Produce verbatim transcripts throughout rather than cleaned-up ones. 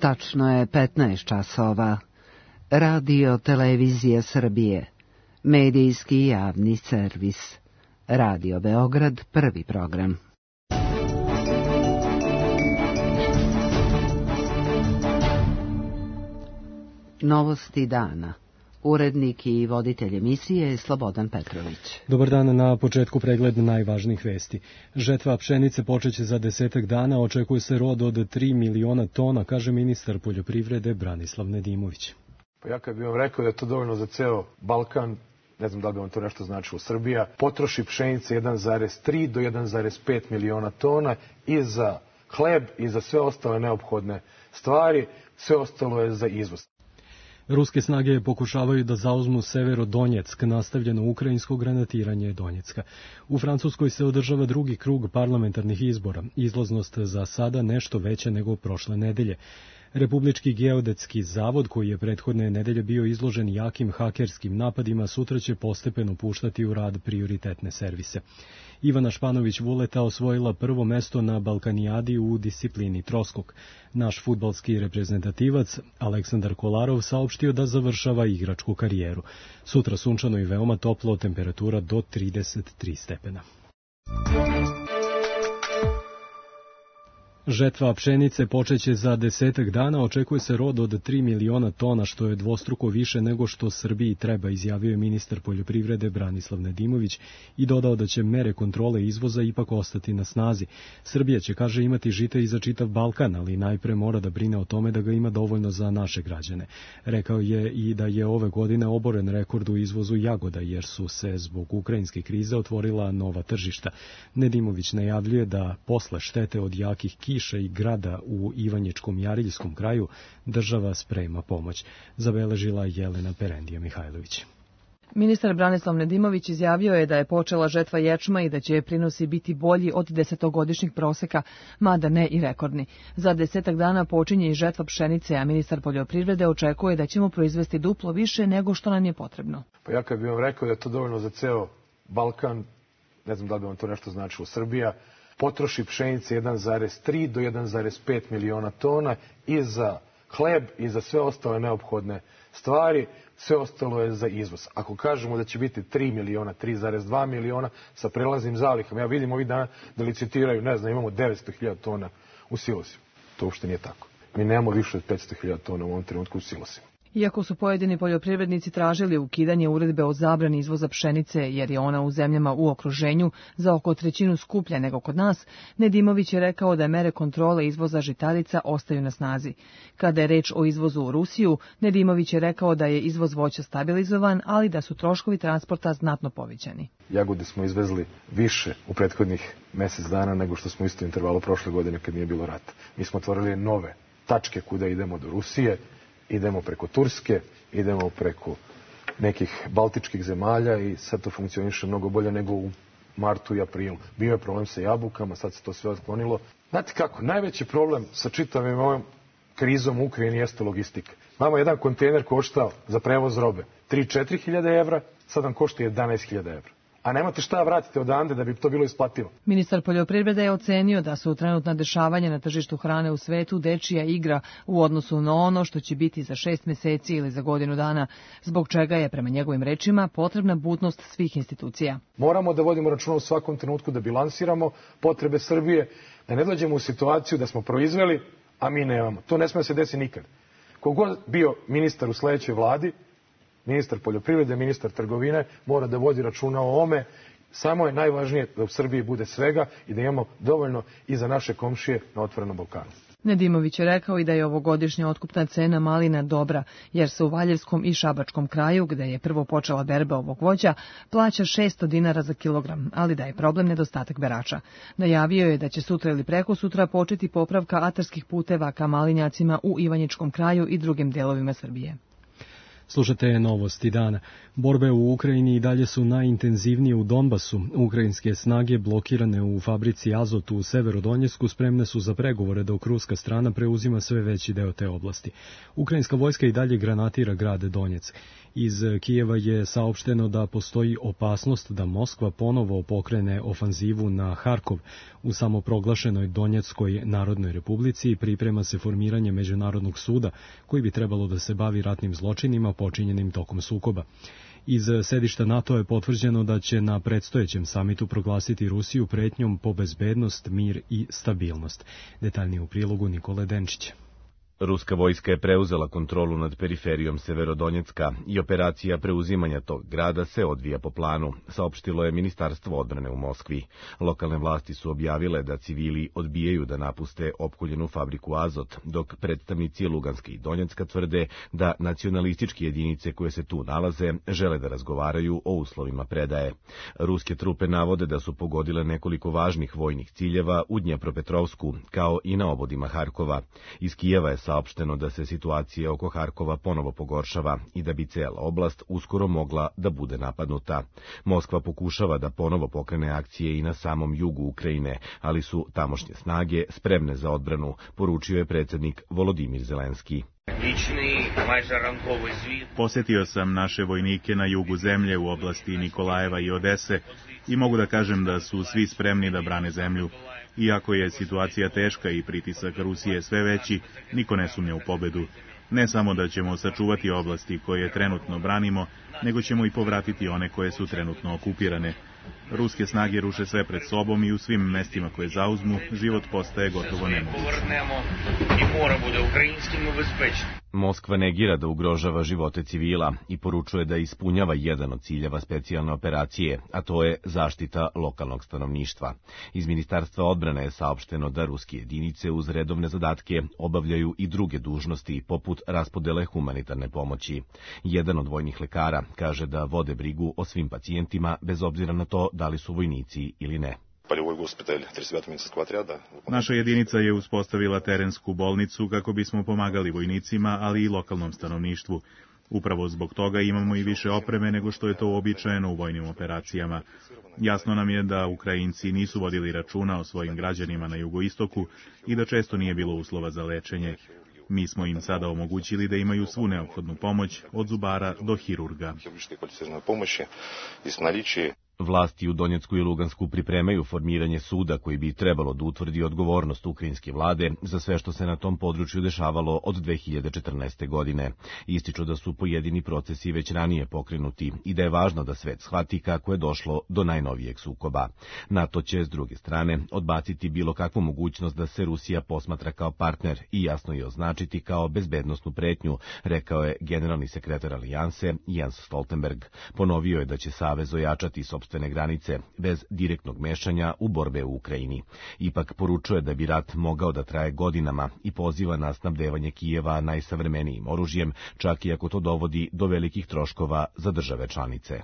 Tačno je petnaest časova. Radio Televizija Srbije. Medijski javni servis. Radio Beograd, prvi program. Novosti dana. Urednik i voditelj emisije je Slobodan Petrović. Dobar dan, na početku pregled najvažnijih vesti. Žetva pšenice počeće za desetak dana, očekuje se rod od tri miliona tona, kaže ministar poljoprivrede Branislav Nedimović. Pa ja kad bih vam rekao da je to dovoljno za ceo Balkan, ne znam da li bi vam to nešto značilo. Srbija potroši pšenice jedan zarez tri do jedan zarez pet miliona tona i za hleb i za sve ostale neophodne stvari, sve ostalo je za izvoz. Ruske snage pokušavaju da zauzmu Severo-Donjeck, nastavljeno ukrajinsko granatiranje Donjecka. U Francuskoj se održava drugi krug parlamentarnih izbora. Izlaznost za sada nešto veća nego prošle nedelje. Republički geodetski zavod, koji je prethodne nedelje bio izložen jakim hakerskim napadima, sutra će postepeno puštati u rad prioritetne servise. Ivana Španović-Vuleta osvojila prvo mesto na Balkanijadi u disciplini troskok. Naš fudbalski reprezentativac Aleksandar Kolarov saopštio da završava igračku karijeru. Sutra sunčano i veoma toplo, temperatura do trideset tri stepena. Žetva pšenice počeće za desetak dana, očekuje se rod od tri miliona tona, što je dvostruko više nego što Srbiji treba, izjavio je ministar poljoprivrede Branislav Nedimović i dodao da će mere kontrole izvoza ipak ostati na snazi. Srbija će, kaže, imati žita i za čitav Balkan, ali najpre mora da brine o tome da ga ima dovoljno za naše građane. Rekao je i da je ove godine oboren rekord u izvozu jagoda, jer su se zbog ukrajinske krize otvorila nova tržišta. Nedimović najavljuje da posle štete od jakih kiša i grada u Ivanjičkom Jariljskom kraju država sprema pomoć, zabeležila Jelena Perendija Mihajlović. Ministar Branislav Nedimović izjavio je da je počela žetva ječma i da će prinosi biti bolji od desetogodišnjih proseka, mada ne i rekordni. Za desetak dana počinje i žetva pšenice, a ministar poljoprivrede očekuje da ćemo proizvesti duplo više nego što nam je potrebno. Pa ja kad bih vam rekao da je to dovoljno za ceo Balkan, ne znam da li bi vam to nešto značilo. Srbija potroši pšenice jedan zarez tri do jedan zarez pet miliona tona i za hleb i za sve ostale neophodne stvari, sve ostalo je za izvoz. Ako kažemo da će biti tri miliona, tri zarez dva miliona sa prelaznim zalihama, ja vidim ovih dana da licitiraju, ne znam, imamo devetsto hiljada tona u silosima. To uopšte nije tako. Mi nemamo više od petsto hiljada tona u ovom trenutku u silosima. Iako su pojedini poljoprivrednici tražili ukidanje uredbe o zabrani izvoza pšenice, jer je ona u zemljama u okruženju za oko trećinu skuplja nego kod nas, Nedimović je rekao da mere kontrole izvoza žitarica ostaju na snazi. Kada je reč o izvozu u Rusiju, Nedimović je rekao da je izvoz voća stabilizovan, ali da su troškovi transporta znatno povećani. Jagode smo izvezli više u prethodnih mjesec dana nego što smo isto intervalu prošle godine kad nije bilo rata. Mi smo otvorili nove tačke kuda idemo do Rusije, idemo preko Turske, idemo preko nekih baltičkih zemalja i sad to funkcioniše mnogo bolje nego u martu i aprilu. Bio je problem sa jabukama, sad se to sve otklonilo. Znate kako, najveći problem sa čitavim ovom krizom u Ukrajini jeste logistika. Nama jedan kontejner koštao za prevoz robe tri do četiri hiljade evra, sad nam košta jedanaest hiljada evra. A nemate šta vratite odande da bi to bilo isplativo. Ministar poljoprivrede je ocenio da su trenutna dešavanja na tržištu hrane u svetu dečija igra u odnosu na ono što će biti za šest meseci ili za godinu dana, zbog čega je, prema njegovim rečima, potrebna budnost svih institucija. Moramo da vodimo računa u svakom trenutku da bilansiramo potrebe Srbije, da ne dođemo u situaciju da smo proizveli, a mi nemamo. To ne sme da se desi nikad. Kogod bio ministar u sledećoj vladi, ministar poljoprivrede, ministar trgovine, mora da vodi računa o ome. Samo je najvažnije da u Srbiji bude svega i da imamo dovoljno i za naše komšije na otvorenom Balkanu. Nedimović je rekao i da je ovogodišnja otkupna cena malina dobra, jer se u Valjevskom i Šabačkom kraju, gde je prvo počela berba ovog voća, plaća šesto dinara za kilogram, ali da je problem nedostatak berača. Najavio je da će sutra ili prekosutra početi popravka atarskih puteva ka malinjacima u Ivanjičkom kraju i drugim delovima Srbije. Slušate Novosti dana. Borbe u Ukrajini i dalje su najintenzivnije u Donbasu. Ukrajinske snage blokirane u fabrici Azot u Severodonjecku spremne su za pregovore dok ruska strana preuzima sve veći deo te oblasti. Ukrajinska vojska i dalje granatira grad Donjec. Iz Kijeva je saopšteno da postoji opasnost da Moskva ponovo pokrene ofanzivu na Harkov. U samoproglašenoj Donjeckoj Narodnoj Republici priprema se formiranje Međunarodnog suda koji bi trebalo da se bavi ratnim zločinima počinjenim tokom sukoba. Iz sedišta NATO je potvrđeno da će na predstojećem samitu proglasiti Rusiju pretnjom po bezbednost, mir i stabilnost. Detaljnije u prilogu Nikole Denčića. Ruska vojska je preuzela kontrolu nad periferijom Severodonjecka i operacija preuzimanja tog grada se odvija po planu, saopštilo je Ministarstvo odbrane u Moskvi. Lokalne vlasti su objavile da civili odbijaju da napuste opkoljenu fabriku Azot, dok predstavnici Luganska i Donjecka tvrde da nacionalističke jedinice koje se tu nalaze žele da razgovaraju o uslovima predaje. Ruske trupe navode da su pogodile nekoliko važnih vojnih ciljeva u Dnjepropetrovsku, kao i na obodima Harkova. Iz Kijeva je saopšteno da se situacija oko Harkova ponovo pogoršava i da bi cela oblast uskoro mogla da bude napadnuta. Moskva pokušava da ponovo pokrene akcije i na samom jugu Ukrajine, ali su tamošnje snage spremne za odbranu, poručio je predsjednik Volodimir Zelenski. Posjetio sam naše vojnike na jugu zemlje u oblasti Nikolajeva i Odese i mogu da kažem da su svi spremni da brane zemlju. Iako je situacija teška i pritisak Rusije sve veći, niko ne sumnja u pobedu. Ne samo da ćemo sačuvati oblasti koje trenutno branimo, nego ćemo i povratiti one koje su trenutno okupirane. Ruske snage ruše sve pred sobom i u svim mestima koje zauzmu, život postaje gotovo nemoguć. Moskva negira da ugrožava živote civila i poručuje da ispunjava jedan od ciljeva specijalne operacije, a to je zaštita lokalnog stanovništva. Iz Ministarstva odbrane je saopšteno da ruske jedinice uz redovne zadatke obavljaju i druge dužnosti, poput raspodele humanitarne pomoći. Jedan od vojnih lekara kaže da vode brigu o svim pacijentima, bez obzira na to da li su vojnici ili ne. Naša jedinica je uspostavila terensku bolnicu kako bismo pomagali vojnicima, ali i lokalnom stanovništvu. Upravo zbog toga imamo i više opreme nego što je to uobičajeno u vojnim operacijama. Jasno nam je da Ukrajinci nisu vodili računa o svojim građanima na jugoistoku i da često nije bilo uslova za lečenje. Mi smo im sada omogućili da imaju svu neophodnu pomoć, od zubara do hirurga. Vlasti u Donjecku i Lugansku pripremaju formiranje suda koji bi trebalo da utvrdi odgovornost ukrajinske vlade za sve što se na tom području dešavalo od dve hiljade četrnaeste. godine. Ističu da su pojedini procesi već ranije pokrenuti i da je važno da svet shvati kako je došlo do najnovijeg sukoba. NATO će, s druge strane, odbaciti bilo kakvu mogućnost da se Rusija posmatra kao partner i jasno je označiti kao bezbednosnu pretnju, rekao je generalni sekretar Alijanse Jens Stoltenberg. Ponovio je da će savez ojačati sopstvene granice bez direktnog mešanja u borbe u Ukrajini. Ipak poručuje da bi rat mogao da traje godinama i poziva na snabdevanje Kijeva najsavremenijim oružjem, čak i ako to dovodi do velikih troškova za države članice.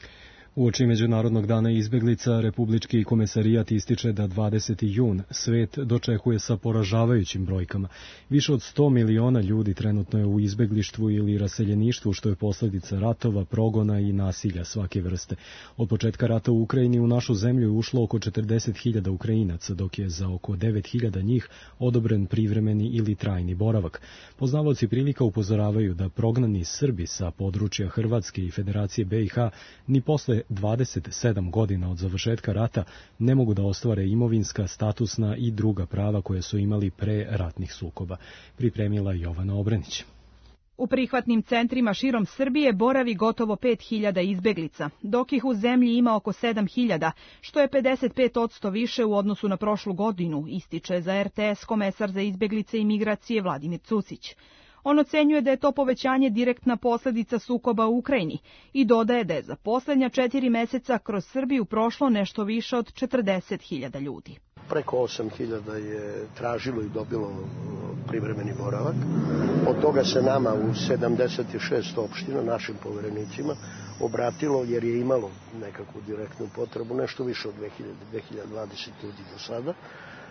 Uoči Međunarodnog dana izbeglica, Republički komesarijat ističe da dvadeseti jun svet dočekuje sa poražavajućim brojkama. Više od sto miliona ljudi trenutno je u izbeglištvu ili raseljeništvu, što je posljedica ratova, progona i nasilja svake vrste. Od početka rata u Ukrajini u našu zemlju je ušlo oko četrdeset hiljada Ukrajinaca, dok je za oko devet hiljada njih odobren privremeni ili trajni boravak. Poznavaoci prilika upozoravaju da prognani Srbi sa područja Hrvatske i Federacije B i H ni posle dvadeset sedam godina od završetka rata ne mogu da ostvare imovinska, statusna i druga prava koje su imali pre ratnih sukoba. Pripremila Jovana Obrenić. U prihvatnim centrima širom Srbije boravi gotovo pet hiljada izbeglica, dok ih u zemlji ima oko sedam hiljada, što je pedeset pet posto više u odnosu na prošlu godinu, ističe za R T S komesar za izbeglice i migracije Vladimir Cucić. On ocenjuje da je to povećanje direktna posljedica sukoba u Ukrajini i dodaje da je za posljednja četiri meseca kroz Srbiju prošlo nešto više od četrdeset hiljada ljudi. Preko osam hiljada je tražilo i dobilo privremeni boravak. Od toga se nama u sedamdeset šest opština, našim poverenicima, obratilo jer je imalo nekakvu direktnu potrebu, nešto više od dve hiljade, dve hiljade dvadeset ljudi do sada.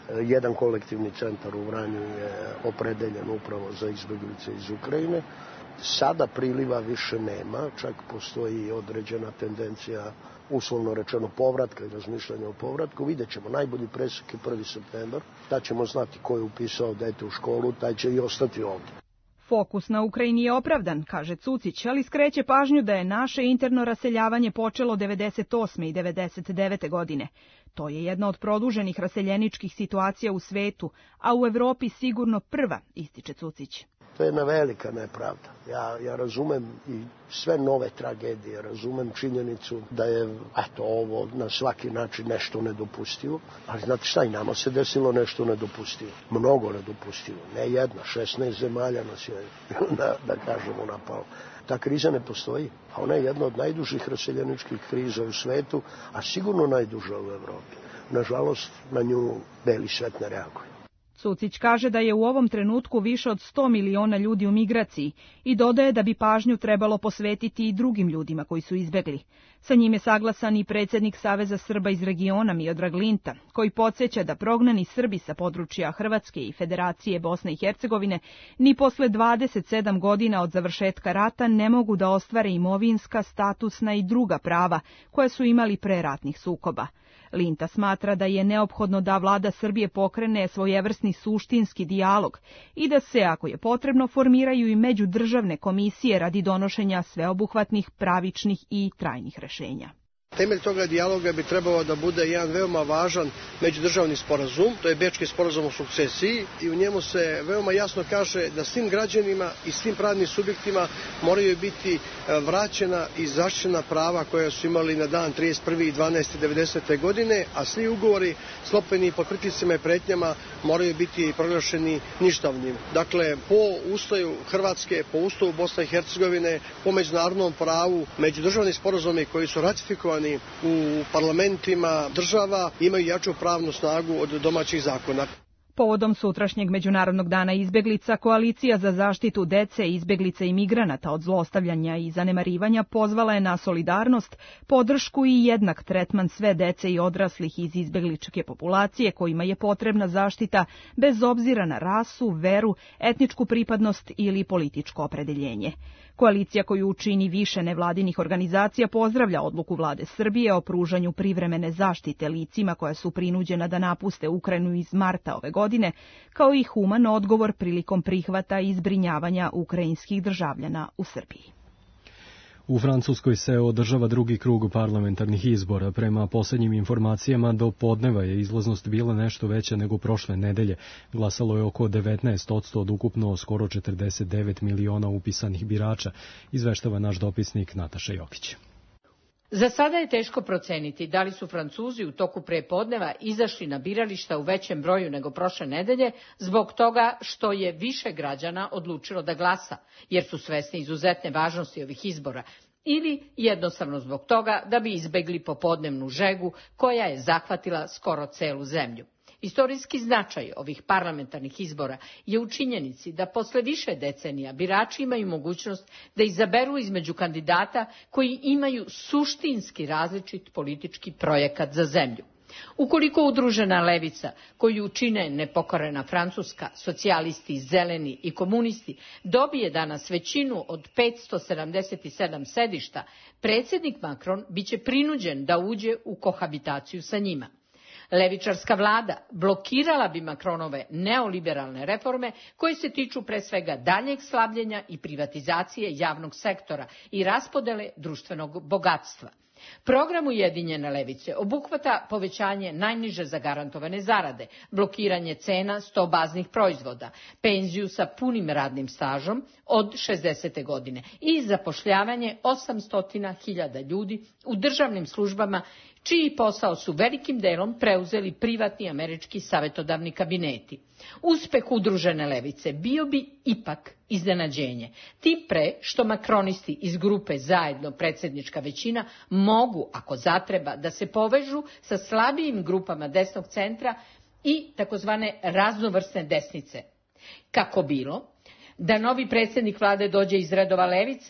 Jedan kolektivni centar u Vranju je opredeljen upravo za izbeglice iz Ukrajine. Sada priliva više nema, čak postoji određena tendencija, uslovno rečeno, povratka i razmišljanja o povratku. Vidjet ćemo, najbolji presek je prvi septembar, tad ćemo znati ko je upisao dete u školu, taj će i ostati ovdje. Fokus na Ukrajini je opravdan, kaže Cucić, ali skreće pažnju da je naše interno raseljavanje počelo devedeset osme i devedeset devete godine. To je jedna od produženih raseljeničkih situacija u svetu, a u Evropi sigurno prva, ističe Cucić. To je jedna velika nepravda. Ja, ja razumem i sve nove tragedije, razumem činjenicu da je eto, ovo na svaki način nešto nedopustivo, ali znate šta, i nama se desilo nešto nedopustivo, mnogo nedopustivo, ne jedna, šesnaest zemalja nas je, da, da kažemo, napalo. Ta kriza ne postoji, a ona je jedna od najdužih raseljeničkih kriza u svetu, a sigurno najduža u Evropi. Nažalost, na nju beli svet ne reaguje. Cucić kaže da je u ovom trenutku više od sto miliona ljudi u migraciji i dodaje da bi pažnju trebalo posvetiti i drugim ljudima koji su izbegli. Sa njim je saglasan i predsjednik Saveza Srba iz regiona Miodrag Linta, koji podsjeća da prognani Srbi sa područja Hrvatske i Federacije Bosne i Hercegovine ni posle dvadeset sedam godina od završetka rata ne mogu da ostvare imovinska, statusna i druga prava koja su imali pre ratnih sukoba. Linta smatra da je neophodno da vlada Srbije pokrene svojevrsni suštinski dijalog i da se, ako je potrebno, formiraju i međudržavne komisije radi donošenja sveobuhvatnih, pravičnih i trajnih rešenja. Temelj toga dijaloga bi trebao da bude jedan veoma važan međudržavni sporazum, to je Bečki sporazum o sukcesiji, i u njemu se veoma jasno kaže da svim građanima i svim pravnim subjektima moraju biti vraćena i zaštićena prava koja su imali na dan trideset prvi decembar devedesete godine, a svi ugovori sklopljeni pod pritiscima i pretnjama moraju biti proglašeni ništavnim. Dakle, po ustavu Hrvatske, po ustavu Bosne i Hercegovine, po međunarodnom pravu, međudržavni sporazumi koji su ratifikovani u parlamentima država imaju jaču pravnu snagu od domaćih zakona. Povodom sutrašnjeg Međunarodnog dana izbeglica, Koalicija za zaštitu dece, izbeglica i migranata od zlostavljanja i zanemarivanja pozvala je na solidarnost, podršku i jednak tretman sve dece i odraslih iz izbegličke populacije kojima je potrebna zaštita bez obzira na rasu, veru, etničku pripadnost ili političko opredeljenje. Koalicija koju čini više nevladinih organizacija pozdravlja odluku vlade Srbije o pružanju privremene zaštite licima koja su prinuđena da napuste Ukrajinu iz marta ove godine, kao i human odgovor prilikom prihvata i zbrinjavanja ukrajinskih državljana u Srbiji. U Francuskoj se održava drugi krug parlamentarnih izbora. Prema posljednjim informacijama, do podneva je izlaznost bila nešto veća nego prošle nedelje. Glasalo je oko devetnaest posto od ukupno skoro četrdeset devet miliona upisanih birača, izveštava naš dopisnik Nataša Jokić. Za sada je teško proceniti da li su Francuzi u toku prepodneva izašli na birališta u većem broju nego prošle nedelje zbog toga što je više građana odlučilo da glasa, jer su svesni izuzetne važnosti ovih izbora, ili jednostavno zbog toga da bi izbegli popodnevnu žegu koja je zahvatila skoro celu zemlju. Istorijski značaj ovih parlamentarnih izbora je u činjenici da posle više decenija birači imaju mogućnost da izaberu između kandidata koji imaju suštinski različit politički projekat za zemlju. Ukoliko udružena levica, koju čine nepokorena Francuska, socijalisti, zeleni i komunisti, dobije danas većinu od petsto sedamdeset sedam sedišta, predsjednik Macron biće prinuđen da uđe u kohabitaciju sa njima. Levičarska vlada blokirala bi Macronove neoliberalne reforme koje se tiču pre svega daljeg slabljenja i privatizacije javnog sektora i raspodele društvenog bogatstva. Program Ujedinjene levice obuhvata povećanje najniže zagarantovane zarade, blokiranje cena sto baznih proizvoda, penziju sa punim radnim stažom od šezdesete godine i zapošljavanje osamsto hiljada ljudi u državnim službama čiji posao su velikim delom preuzeli privatni američki savjetodavni kabineti. Uspeh udružene levice bio bi ipak iznenađenje, tim pre što makronisti iz grupe Zajedno predsjednička većina mogu, ako zatreba, da se povežu sa slabijim grupama desnog centra i takozvane raznovrsne desnice. Kako bilo, da novi predsjednik vlade dođe iz redova levice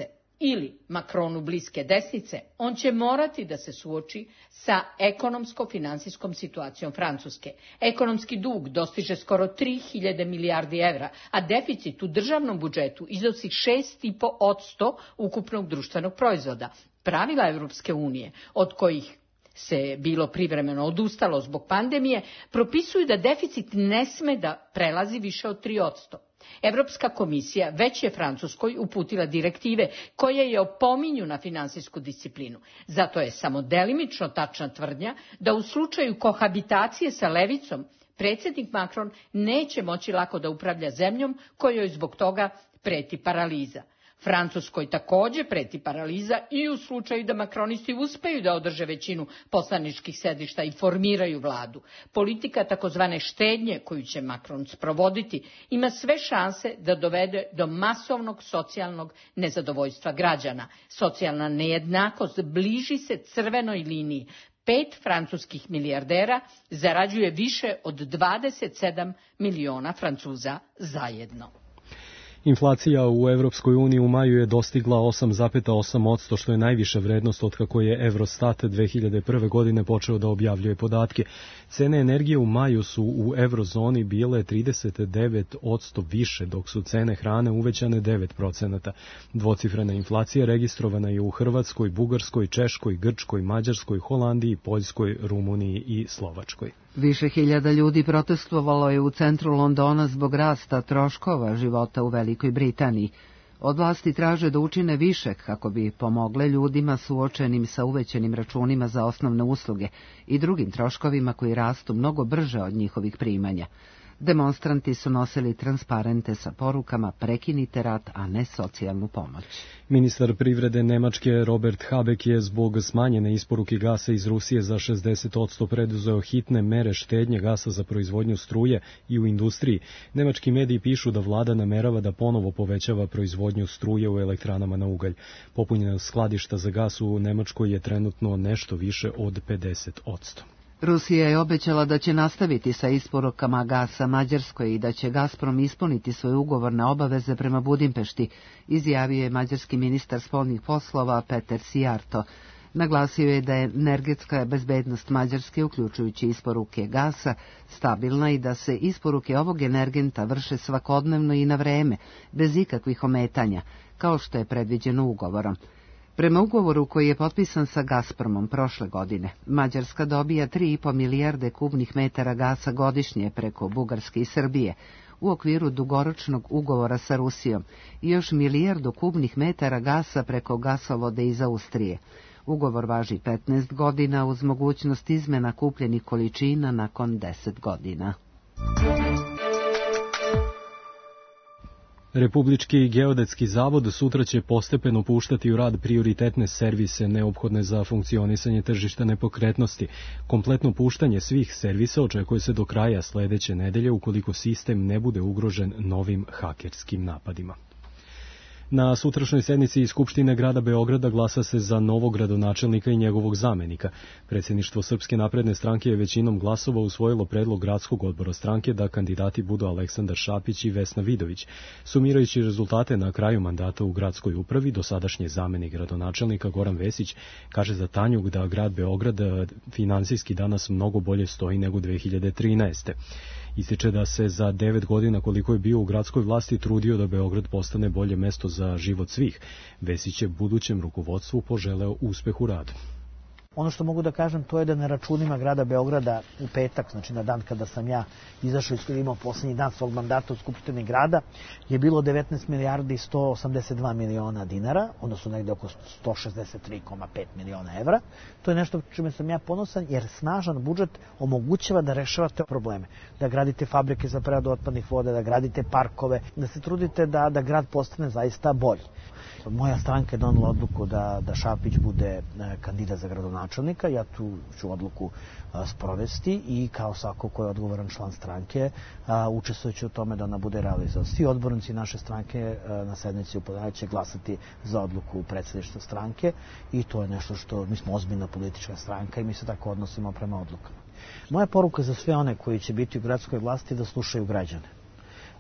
ili Macronu bliske desnice, on će morati da se suoči sa ekonomsko-finansijskom situacijom Francuske. Ekonomski dug dostiže skoro tri hiljade milijardi evra, a deficit u državnom budžetu iznosi šest zarez pet posto ukupnog društvenog proizvoda. Pravila Evropske unije, od kojih se bilo privremeno odustalo zbog pandemije, propisuju da deficit ne sme da prelazi više od tri posto. Evropska komisija već je Francuskoj uputila direktive koje je opominju na finansijsku disciplinu. Zato je samo delimično tačna tvrdnja da u slučaju kohabitacije sa levicom predsjednik Macron neće moći lako da upravlja zemljom kojoj zbog toga preti paraliza. Francuskoj također preti paraliza i u slučaju da makronisti uspeju da održe većinu poslaničkih sedišta i formiraju vladu. Politika takozvane štednje koju će Macron sprovoditi ima sve šanse da dovede do masovnog socijalnog nezadovoljstva građana. Socijalna nejednakost bliži se crvenoj liniji. Pet francuskih milijardera zarađuje više od dvadeset sedam miliona Francuza zajedno. Inflacija u Evropskoj uniji u maju je dostigla osam zarez osam posto, što je najviša vrednost od kako je Eurostat dve hiljade prve. godine počeo da objavljuje podatke. Cene energije u maju su u eurozoni bile trideset devet posto više, dok su cene hrane uvećane devet procenata. Dvocifrena inflacija registrovana je u Hrvatskoj, Bugarskoj, Češkoj, Grčkoj, Mađarskoj, Holandiji, Poljskoj, Rumuniji i Slovačkoj. Više hiljada ljudi protestovalo je u centru Londona zbog rasta troškova života u Velikoj Britaniji. Od vlasti traže da učine više kako bi pomogle ljudima suočenim sa uvećanim računima za osnovne usluge i drugim troškovima koji rastu mnogo brže od njihovih primanja. Demonstranti su nosili transparente sa porukama prekinite rat, a ne socijalnu pomoć. Ministar privrede Nemačke Robert Habeck je zbog smanjene isporuke gasa iz Rusije za šezdeset posto preduzeo hitne mere štednje gasa za proizvodnju struje i u industriji. Nemački mediji pišu da vlada namerava da ponovo povećava proizvodnju struje u elektranama na ugalj. Popunjena skladišta za gas u Nemačkoj je trenutno nešto više od pedeset posto. Rusija je obećala da će nastaviti sa isporukama gasa Mađarskoj i da će Gazprom ispuniti svoje ugovorne obaveze prema Budimpešti, izjavio je mađarski ministar spoljnih poslova Peter Sijarto. Naglasio je da je energetska bezbednost Mađarske, uključujući isporuke gasa, stabilna i da se isporuke ovog energenta vrše svakodnevno i na vreme, bez ikakvih ometanja, kao što je predviđeno ugovorom. Prema ugovoru koji je potpisan sa Gazpromom prošle godine, Mađarska dobija tri i po milijarde kubnih metara gasa godišnje preko Bugarske i Srbije, u okviru dugoročnog ugovora sa Rusijom i još milijardu kubnih metara gasa preko gasovode iz Austrije. Ugovor važi petnaest godina uz mogućnost izmena kupljenih količina nakon deset godina. Republički geodetski zavod sutra će postepeno puštati u rad prioritetne servise neophodne za funkcionisanje tržišta nepokretnosti. Kompletno puštanje svih servisa očekuje se do kraja sledeće nedelje ukoliko sistem ne bude ugrožen novim hakerskim napadima. Na sutrašnjoj sednici Skupštine grada Beograda glasa se za novog gradonačelnika i njegovog zamenika. Predsjedništvo Srpske napredne stranke je većinom glasova usvojilo predlog gradskog odbora stranke da kandidati budu Aleksandar Šapić i Vesna Vidović. Sumirajući rezultate na kraju mandata u gradskoj upravi, dosadašnji zamenik gradonačelnika Goran Vesić kaže za Tanjug da grad Beograd finansijski danas mnogo bolje stoji nego dve hiljade trinaeste. Ističe da se za devet godina koliko je bio u gradskoj vlasti trudio da Beograd postane bolje mesto za život svih. Vesić je budućem rukovodstvu poželeo uspeh u radu. Ono što mogu da kažem to je da na računima grada Beograda u petak, znači na dan kada sam ja izašao i imao posljednji dan svog mandata u Skupštini grada, je bilo devetnaest milijardi sto osamdeset dva miliona dinara, odnosno negde oko sto šezdeset tri zarez pet miliona evra. To je nešto čime sam ja ponosan jer snažan budžet omogućava da rešavate probleme. Da gradite fabrike za preradu otpadnih voda, da gradite parkove, da se trudite da, da grad postane zaista bolji. Moja stranka je donela odluku da, da Šapić bude kandidat za gradonačelnika. Ja tu ću odluku a, sprovesti i kao svako ko je odgovoran član stranke učestvujući u tome da ona bude realizovana. Svi odbornici naše stranke a, na sednici u ponedeljak će glasati za odluku predsjedništva stranke i to je nešto što mi smo ozbiljna politička stranka i mi se tako odnosimo prema odlukama. Moja poruka za sve one koji će biti u gradskoj vlasti je da slušaju građane.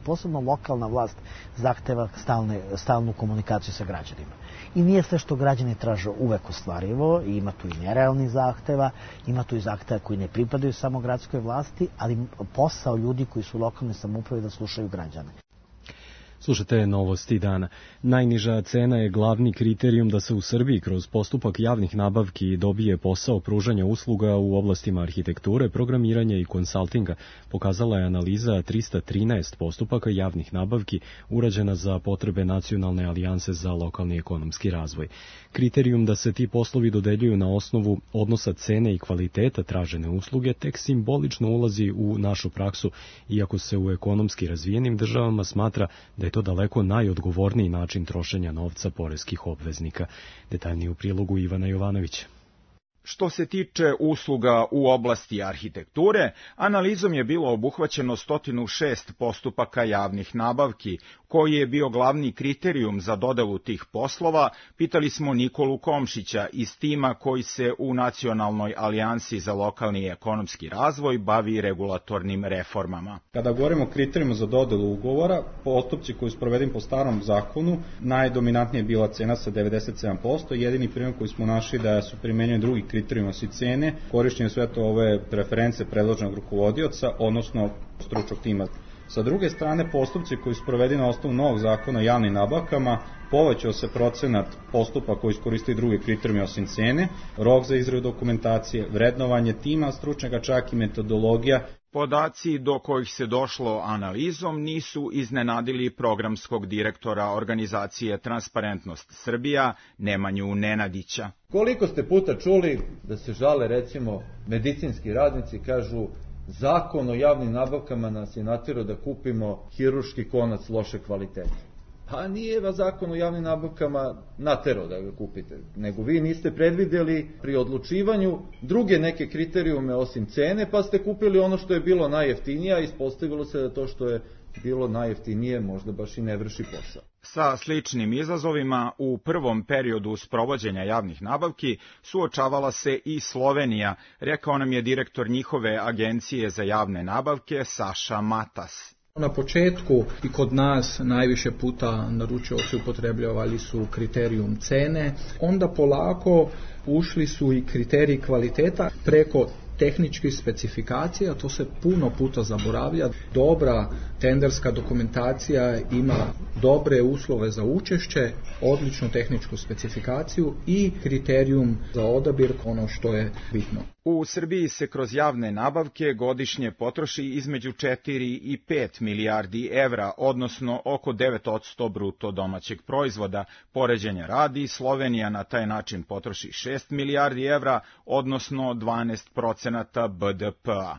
Posebno lokalna vlast zahteva stalne, stalnu komunikaciju sa građanima. I nije sve što građani traže uvek ostvarivo, i ima tu i nerealnih zahteva, ima tu i zahteva koji ne pripadaju samo gradskoj vlasti, ali posao ljudi koji su u lokalnoj samoupravi da slušaju građane. Slušajte novosti dana. Najniža cena je glavni kriterijum da se u Srbiji kroz postupak javnih nabavki dobije posao pružanja usluga u oblastima arhitekture, programiranja i konsaltinga, pokazala je analiza trista trinaest postupaka javnih nabavki urađena za potrebe Nacionalne alijanse za lokalni ekonomski razvoj. Kriterijum da se ti poslovi dodeljuju na osnovu odnosa cene i kvaliteta tražene usluge tek simbolično ulazi u našu praksu, iako se u ekonomski razvijenim državama smatra da je to daleko najodgovorniji način trošenja novca poreskih obveznika. Detaljnije u prilogu Ivana Jovanovića. Što se tiče usluga u oblasti arhitekture, analizom je bilo obuhvaćeno sto šest postupaka javnih nabavki. Koji je bio glavni kriterijum za dodelu tih poslova, pitali smo Nikolu Komšića iz tima koji se u Nacionalnoj alijansi za lokalni i ekonomski razvoj bavi regulatornim reformama. Kada govorimo o kriterijima za dodelu ugovora, postupci koji su provedeni po starom zakonu, najdominantnija je bila cena sa devedeset sedam posto, jedini primjer koji smo našli da su primenjeni drugi kriterijumi osim cene, korišćenje sve to ove preference predloženog rukovodioca, odnosno stručnog tima. Sa druge strane, postupci koji su provedeni na osnovu novog zakona o javnim nabavkama, povećao se procenat postupa koji iskoristili druge kriterijume osim cene, rok za izradu dokumentacije, vrednovanje tima stručnjaka, čak i metodologija. Podaci do kojih se došlo analizom nisu iznenadili programskog direktora organizacije Transparentnost Srbija, Nemanju Nenadića. Koliko ste puta čuli da se žale, recimo, medicinski radnici, kažu Zakon o javnim nabavkama nas je natjerao da kupimo hirurški konac loše kvalitete. Pa nije vas Zakon o javnim nabavkama natjerao da ga kupite, nego vi niste predvidjeli pri odlučivanju druge neke kriterijume osim cene, pa ste kupili ono što je bilo najjeftinije, a ispostavilo se da to što je bilo najjeftinije možda baš i ne vrši posao. Sa sličnim izazovima u prvom periodu sprovođenja javnih nabavki suočavala se i Slovenija, rekao nam je direktor njihove agencije za javne nabavke Saša Matas. Na početku i kod nas najviše puta naručioci upotrebljavali su kriterijum cene, onda polako ušli su i kriteriji kvaliteta preko tehničkih specifikacija, to se puno puta zaboravlja. Dobra tenderska dokumentacija ima dobre uslove za učešće, odličnu tehničku specifikaciju i kriterijum za odabir, ono što je bitno. U Srbiji se kroz javne nabavke godišnje potroši između četiri i pet milijardi evra, odnosno oko devet posto bruto domaćeg proizvoda. Poređenja radi, Slovenija na taj način potroši šest milijardi evra, odnosno dvanaest procenata B D P-a.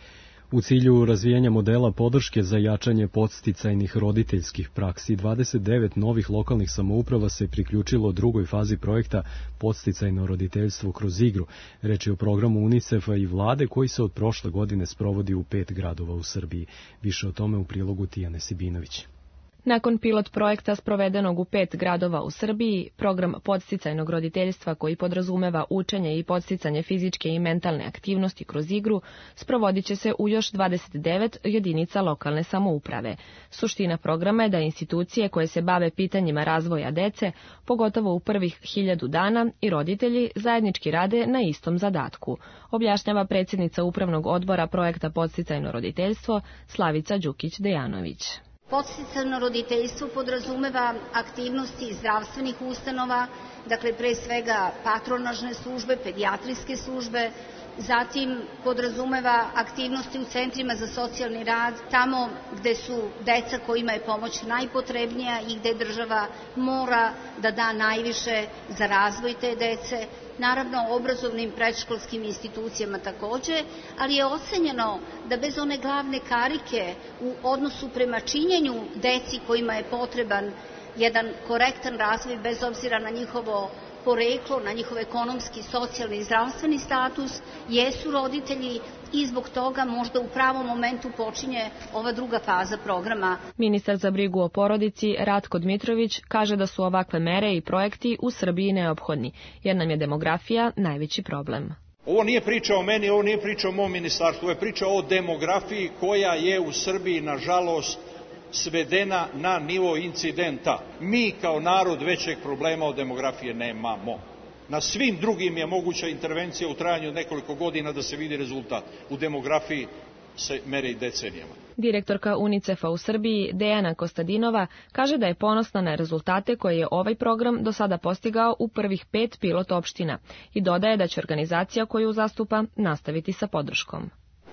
U cilju razvijanja modela podrške za jačanje podsticajnih roditeljskih praksi, dvadeset devet novih lokalnih samouprava se priključilo drugoj fazi projekta Podsticajno roditeljstvo kroz igru. Reč je o programu UNICEF-a i vlade koji se od prošle godine sprovodi u pet gradova u Srbiji. Više o tome u prilogu Tijane Sibinović. Nakon pilot projekta sprovedenog u pet gradova u Srbiji, program podsticajnog roditeljstva koji podrazumeva učenje i podsticanje fizičke i mentalne aktivnosti kroz igru sprovodit će se u još dvadeset devet jedinica lokalne samouprave. Suština programa je da institucije koje se bave pitanjima razvoja dece, pogotovo u prvih hiljadu dana, i roditelji zajednički rade na istom zadatku, objašnjava predsjednica Upravnog odbora projekta Podsticajno roditeljstvo Slavica Đukić-Dejanović. Podsticajno roditeljstvo podrazumeva aktivnosti zdravstvenih ustanova, dakle pre svega patronažne službe, pedijatrijske službe, zatim podrazumeva aktivnosti u centrima za socijalni rad, tamo gde su deca kojima je pomoć najpotrebnija i gde država mora da da najviše za razvoj te dece, naravno obrazovnim predškolskim institucijama takođe, ali je ocenjeno da bez one glavne karike u odnosu prema činjenju deci kojima je potreban jedan korektan razvoj bez obzira na njihovo poreklo, na njihov ekonomski, socijalni i zdravstveni status, jesu roditelji i zbog toga možda u pravom momentu počinje ova druga faza programa. Ministar za brigu o porodici Ratko Dmitrović kaže da su ovakve mere i projekti u Srbiji neophodni, jer nam je demografija najveći problem. Ovo nije priča o meni, ovo nije priča o mom ministarstvu, ovo je priča o demografiji koja je u Srbiji, nažalost, svedena na nivo incidenta. Mi kao narod većeg problema od demografije nemamo. Na svim drugim je moguća intervencija u trajanju od nekoliko godina da se vidi rezultat. U demografiji se mere i decenijama. Direktorka UNICEF-a u Srbiji, Dejana Kostadinova, kaže da je ponosna na rezultate koje je ovaj program do sada postigao u prvih pet pilot opština i dodaje da će organizacija koju zastupa nastaviti sa podrškom.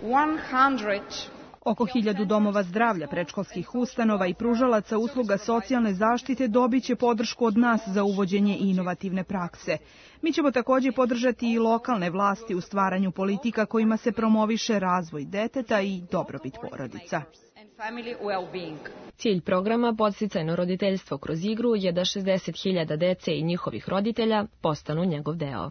Oko hiljadu domova zdravlja, predškolskih ustanova i pružalaca usluga socijalne zaštite dobit će podršku od nas za uvođenje inovativne prakse. Mi ćemo također podržati i lokalne vlasti u stvaranju politika kojima se promoviše razvoj deteta i dobrobit porodica. Cilj programa Podsticajno roditeljstvo kroz igru je da šezdeset hiljada dece i njihovih roditelja postanu njegov deo.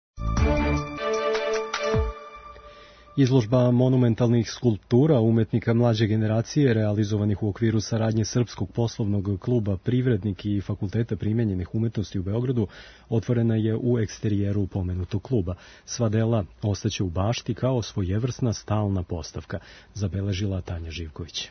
Izložba monumentalnih skulptura umetnika mlađe generacije realizovanih u okviru saradnje Srpskog poslovnog kluba Privrednik i Fakulteta primenjenih umetnosti u Beogradu otvorena je u eksterijeru pomenutog kluba. Sva dela ostaće u bašti kao svojevrsna stalna postavka, zabeležila Tanja Živković.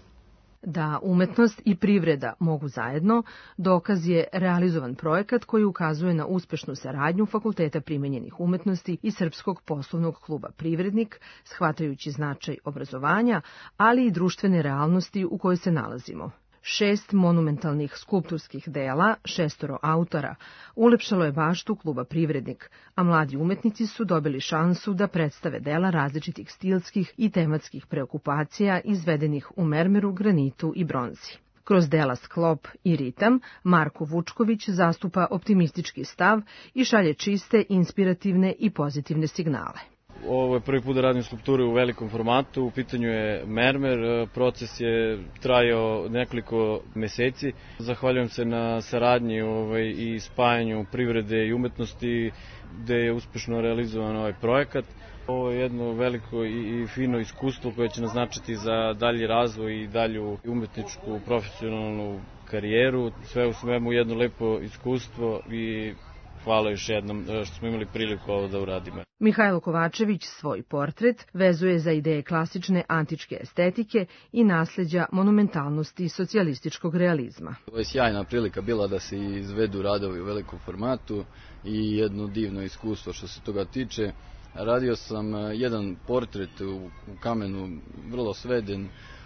Da umetnost i privreda mogu zajedno, dokaz je realizovan projekat koji ukazuje na uspešnu saradnju Fakulteta primenjenih umetnosti i Srpskog poslovnog kluba Privrednik, shvatajući značaj obrazovanja, ali i društvene realnosti u kojoj se nalazimo. Šest monumentalnih skulpturskih dela, šestoro autora, ulepšalo je baštu kluba Privrednik, a mladi umetnici su dobili šansu da predstave dela različitih stilskih i tematskih preokupacija izvedenih u mermeru, granitu i bronzi. Kroz dela Sklop i Ritam, Marko Vučković zastupa optimistički stav i šalje čiste, inspirativne i pozitivne signale. Ovo je prvi put da radim skulpture u velikom formatu, u pitanju je mermer, proces je trajao nekoliko meseci. Zahvaljujem se na saradnji ovaj, i spajanju privrede i umetnosti gde je uspešno realizovan ovaj projekat. Ovo je jedno veliko i fino iskustvo koje će naznačiti za dalji razvoj i dalju umetničku profesionalnu karijeru. Sve u svemu jedno lepo iskustvo i hvala još jednom što smo imali priliku ovo da uradimo. Mihajlo Kovačević svoj portret vezuje za ideje klasične antičke estetike i nasleđa monumentalnosti socijalističkog realizma. Ovo je sjajna prilika bila da se izvedu radovi u velikom formatu i jedno divno iskustvo što se toga tiče. Radio sam jedan portret u kamenu, vrlo sveden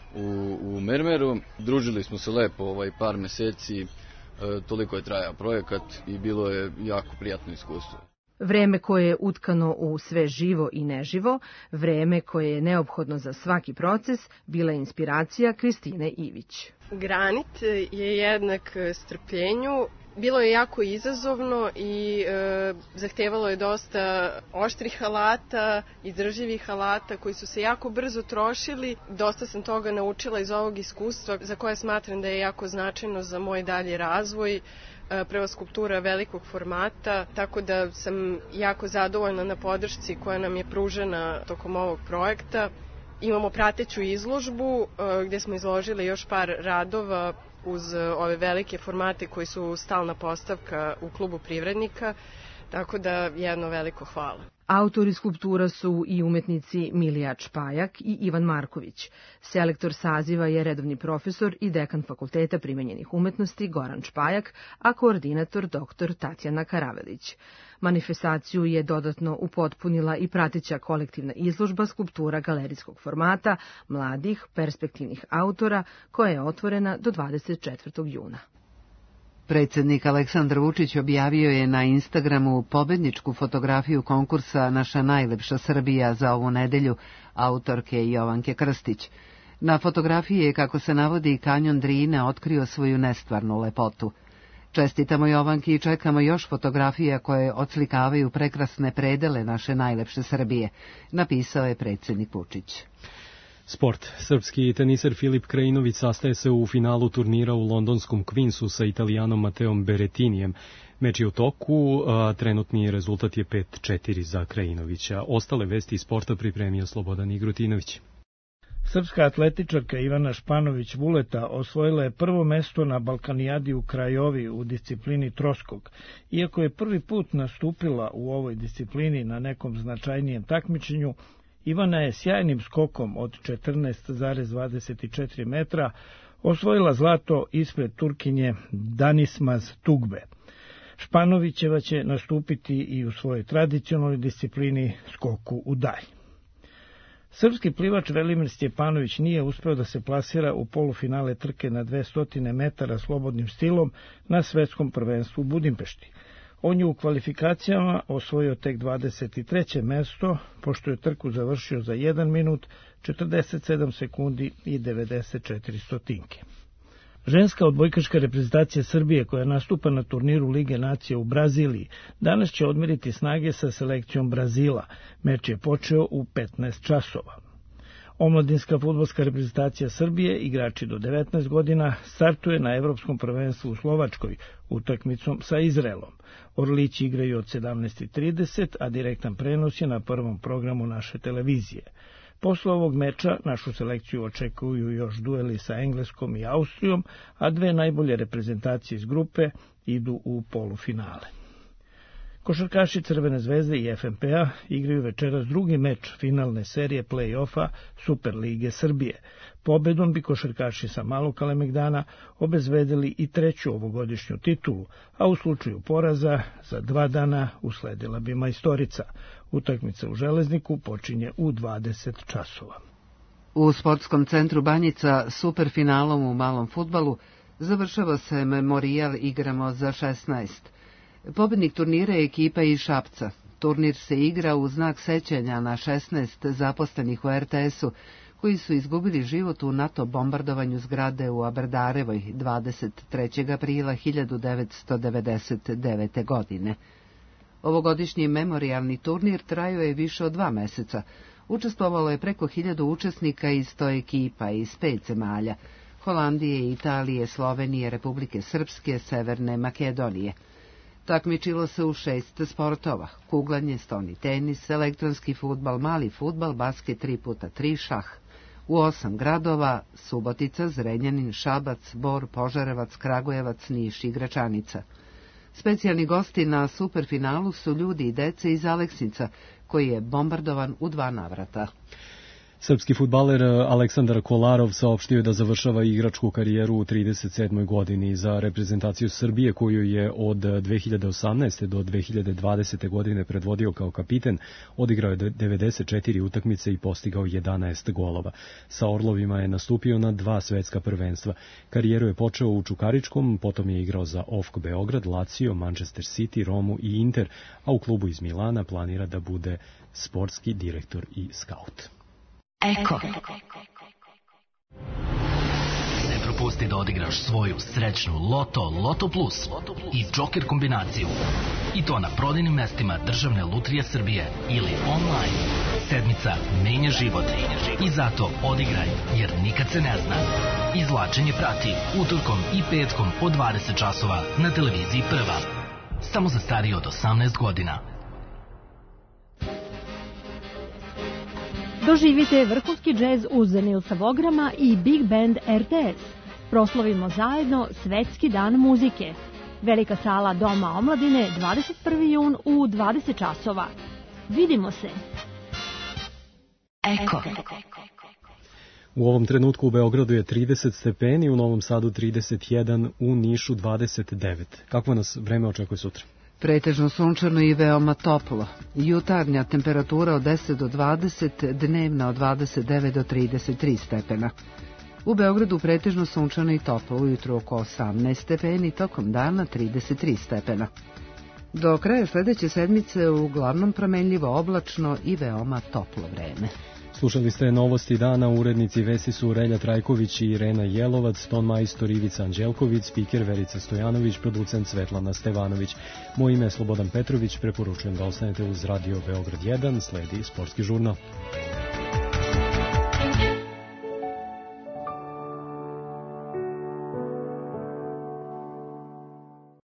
u, u mermeru. Družili smo se lepo ovaj par meseci. Toliko je trajao projekat i bilo je jako prijatno iskustvo. Vreme koje je utkano u sve živo i neživo, vreme koje je neophodno za svaki proces, bila je inspiracija Kristine Ivić. Granit je jednak strpljenju. Bilo je jako izazovno i e, zahtevalo je dosta oštrih alata, izdržljivih alata koji su se jako brzo trošili. Dosta sam toga naučila iz ovog iskustva za koje smatram da je jako značajno za moj dalji razvoj. Prva skulptura velikog formata, tako da sam jako zadovoljna na podršci koja nam je pružena tokom ovog projekta. Imamo prateću izložbu gdje smo izložili još par radova uz ove velike formate koji su stalna postavka u klubu Privrednika, tako da jedno veliko hvala. Autori skulptura su i umetnici Milija Čpajak i Ivan Marković. Selektor saziva je redovni profesor i dekan Fakulteta primenjenih umetnosti Goran Čpajak, a koordinator doktor Tatjana Karavelić. Manifestaciju je dodatno upotpunila i prateća kolektivna izložba skulptura galerijskog formata mladih perspektivnih autora koja je otvorena do dvadeset četvrtog juna. Predsjednik Aleksandar Vučić objavio je na Instagramu pobedničku fotografiju konkursa Naša najlepša Srbija za ovu nedelju, autorke Jovanke Krstić. Na fotografiji je, kako se navodi, kanjon Drine otkrio svoju nestvarnu lepotu. Čestitamo Jovanki i čekamo još fotografija koje odslikavaju prekrasne predele naše najlepše Srbije, napisao je predsjednik Vučić. Sport. Srpski teniser Filip Krajinović sastaje se u finalu turnira u londonskom Queensu sa Italijanom Mateom Berettinijem. Meč je u toku, a trenutni rezultat je pet četiri za Krajinovića. Ostale vesti iz sporta pripremio Slobodan Igrutinović. Srpska atletičarka Ivana Španović-Vuleta osvojila je prvo mesto na Balkanijadi u Krajovi u disciplini troskok. Iako je prvi put nastupila u ovoj disciplini na nekom značajnijem takmičenju, Ivana je sjajnim skokom od četrnaest zarez dvadeset četiri metra osvojila zlato ispred Turkinje Danismaz Tugbe. Španovićeva će nastupiti i u svojoj tradicionalnoj disciplini skoku u dalj. Srpski plivač Velimir Stjepanović nije uspeo da se plasira u polufinale trke na dvesta metara slobodnim stilom na svetskom prvenstvu u Budimpešti. On je u kvalifikacijama osvojio tek dvadeset treće mesto, pošto je trku završio za jedan minut, četrdeset sedam sekundi i devedeset četiri stotinke. Ženska odbojkaška reprezentacija Srbije koja nastupa na turniru Lige nacija u Braziliji danas će odmeriti snage sa selekcijom Brazila. Meč je počeo u petnaest časova. Omladinska fudbalska reprezentacija Srbije, igrači do devetnaest godina, startuje na Evropskom prvenstvu u Slovačkoj utakmicom sa Izraelom. Orlići igraju od sedamnaest trideset, a direktan prenos je na prvom programu naše televizije. Posle ovog meča našu selekciju očekuju još dueli sa Engleskom i Austrijom, a dve najbolje reprezentacije iz grupe idu u polufinale. Košarkaši Crvene zvezde i F M P-a igraju večeras drugi meč finalne serije play-offa Super Lige Srbije. Pobedom bi košarkaši sa Malog Kalemegdana obezbedili i treću ovogodišnju titulu, a u slučaju poraza za dva dana usledila bi majstorica. Utakmica u Železniku počinje u dvadeset časova. U sportskom centru Banjica superfinalom u malom fudbalu završava se memorijal Igramo za šesnaest. Pobednik turnira je ekipa iz Šapca. Turnir se igra u znak sećanja na šesnaest zaposlenih u R T S-u, koji su izgubili život u NATO bombardovanju zgrade u Aberdarevoj dvadeset trećeg aprila hiljadu devetsto devedeset devete. godine. Ovogodišnji memorijalni turnir trajao je više od dva meseca. Učestvovalo je preko hiljadu učesnika iz sto ekipa iz pet zemalja: Holandije, Italije, Slovenije, Republike Srpske, Severne Makedonije. Takmičilo se u šest sportova: kuglanje, stoni tenis, elektronski fudbal, mali fudbal, basket tri puta tri, šah. U osam gradova: Subotica, Zrenjanin, Šabac, Bor, Požarevac, Kragujevac, Niš i Gračanica. Specijalni gosti na superfinalu su ljudi i dece iz Aleksinca, koji je bombardovan u dva navrata. Srpski fudbaler Aleksandar Kolarov saopštio je da završava igračku karijeru u trideset sedmoj godini. Za reprezentaciju Srbije, koju je od dve hiljade osamnaeste. do dve hiljade dvadesete. godine predvodio kao kapiten, odigrao je devedeset četiri utakmice i postigao jedanaest golova. Sa Orlovima je nastupio na dva svetska prvenstva. Karijeru je počeo u Čukaričkom, potom je igrao za O F K Beograd, Lazio, Manchester City, Romu i Inter, a u klubu iz Milana planira da bude sportski direktor i skaut. Eko. Ne propusti da odigraš svoju srećnu Loto, Loto Plus i Joker kombinaciju. I to na prodajnim mestima Državne lutrije Srbije ili online. Sedmica menja život. I zato odigraj, jer nikad se ne zna. Izvlačenje prati utorkom i petkom od dvadeset časova na televiziji Prva. Samo za starije od osamnaest godina. Doživite vrhunski džez uz Nilsa Vograma i Big Band R T S. Proslavimo zajedno Svetski dan muzike. Velika sala Doma omladine, dvadeset prvi jun u dvadeset časova. Vidimo se. Eko. U ovom trenutku u Beogradu je trideset stepeni, u Novom Sadu trideset jedan, u Nišu dvadeset devet. Kako nas vreme očekuje sutra? Pretežno sunčano i veoma toplo. Jutarnja temperatura od deset do dvadeset, dnevna od dvadeset devet do trideset tri stepena. U Beogradu pretežno sunčano i toplo, ujutru oko osamnaest stepeni, tokom dana trideset tri stepena. Do kraja sledeće sedmice uglavnom promenljivo oblačno i veoma toplo vreme. Slušali ste novosti dana, urednici vesti su Relja Trajković i Irena Jelovac, ton majstor Ivica Anđelković, spiker Verica Stojanović, producent Svetlana Stevanović. Moje ime je Slobodan Petrović, preporučujem da ostanete uz Radio Beograd jedan, sledi sportski žurnal.